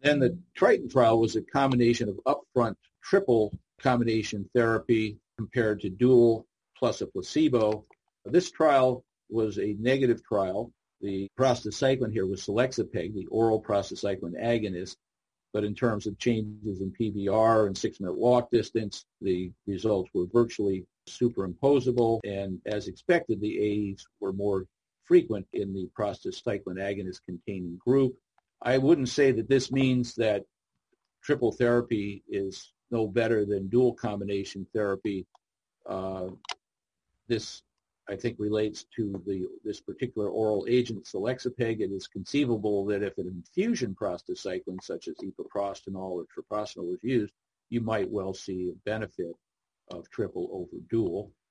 And the Triton trial was a combination of upfront triple combination therapy compared to dual plus a placebo. This trial was a negative trial. The prostacyclin here was selexipag, the oral prostacyclin agonist. But in terms of changes in PVR and 6-minute walk distance, the results were virtually superimposable. And as expected, the AEs were more frequent in the prostacyclin agonist-containing group. I wouldn't say that this means that triple therapy is no better than dual combination therapy. This, I think, relates to this particular oral agent, selexipag. It is conceivable that if an infusion prostacyclin, such as epoprostenol or treprostinil, was used, you might well see a benefit of triple over dual.